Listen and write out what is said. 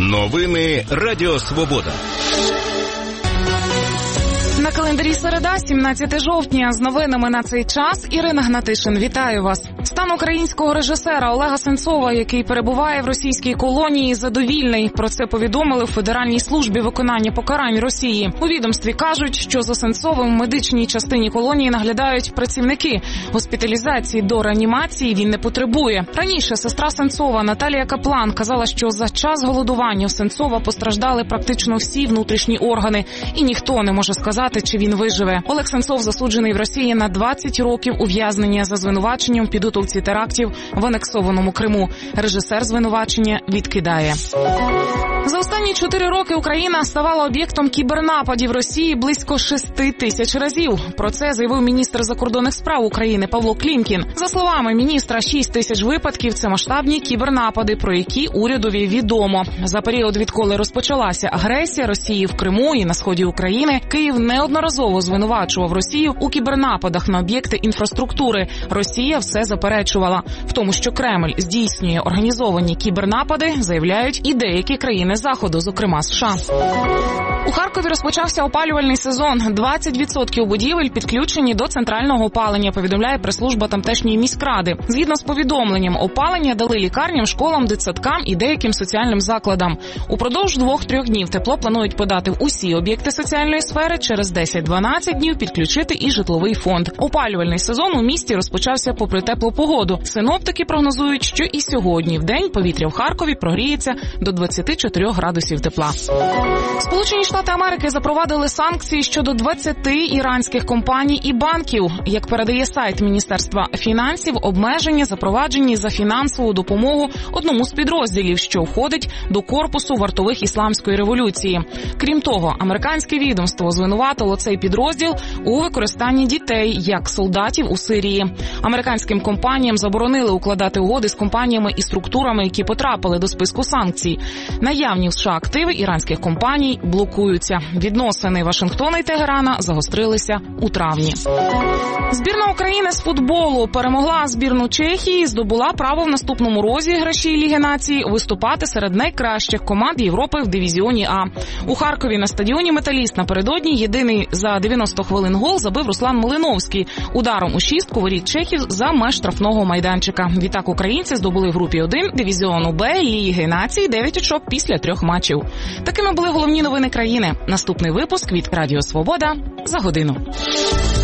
Новини Радіо Свобода. На календарі середа, 17 жовтня. З новинами на цей час Ірина Гнатишин. Вітаю вас. Стан українського режисера Олега Сенцова, який перебуває в російській колонії, задовільний. Про це повідомили в Федеральній службі виконання покарань Росії. У відомстві кажуть, що за Сенцовим в медичній частині колонії наглядають працівники. Госпіталізації до реанімації він не потребує. Раніше сестра Сенцова Наталія Каплан казала, що за час голодування у Сенцова постраждали практично всі внутрішні органи. І ніхто не може сказати, чи він виживе. Олег Сенцов засуджений в Росії на 20 років ув'язнення за звинуваченням в підготовці терактів в анексованому Криму. Режисер звинувачення відкидає. За останні 4 роки Україна ставала об'єктом кібернападів Росії близько 6 тисяч разів. Про це заявив міністр закордонних справ України Павло Клімкін. За словами міністра, 6 тисяч випадків – це масштабні кібернапади, про які урядові відомо. За період, відколи розпочалася агресія Росії в Криму і на сході України, Київ неодноразово звинувачував Росію у кібернападах на об'єкти інфраструктури. Росія все заперечувала. В тому, що Кремль здійснює організовані кібернапади, заявляють і деякі країни Заходу, зокрема США. У Харкові розпочався опалювальний сезон. 20% будівель підключені до центрального опалення, повідомляє прес-служба тамтешньої міськради. Згідно з повідомленням, опалення дали лікарням, школам, дитсадкам і деяким соціальним закладам. Упродовж 2-3 днів тепло планують подати в усі об'єкти соціальної сфери, через 10-12 днів підключити і житловий фонд. Опалювальний сезон у місті розпочався попри теплу погоду. Синоптики прогнозують, що і сьогодні вдень повітря в Харкові прогріється до 24 градусів тепла. Сполучені Штати Америки запровадили санкції щодо 20 іранських компаній і банків. Як передає сайт Міністерства фінансів, обмеження запроваджені за фінансову допомогу одному з підрозділів, що входить до корпусу вартових ісламської революції. Крім того, американське відомство звинуватило цей підрозділ у використанні дітей як солдатів у Сирії. Американським компаніям заборонили укладати угоди з компаніями і структурами, які потрапили до списку санкцій. Наявні в США активи іранських компаній блокуються. Відносини Вашингтона і Тегерана загострилися у травні. Збірна України з футболу перемогла збірну Чехії і здобула право в наступному розіграші Ліги націй виступати серед найкращих команд Європи в дивізіоні А. У Харкові на стадіоні «Металіст» напередодні єдиний за 90 хвилин гол забив Руслан Малиновський ударом у шістку воріт чехів за меж штрафного майданчика. Відтак українці здобули в групі 1 дивізіону Б Ліги націй 9 очок після 3 матчів. Такими були головні новини країни. Наступний випуск від Радіо Свобода за годину.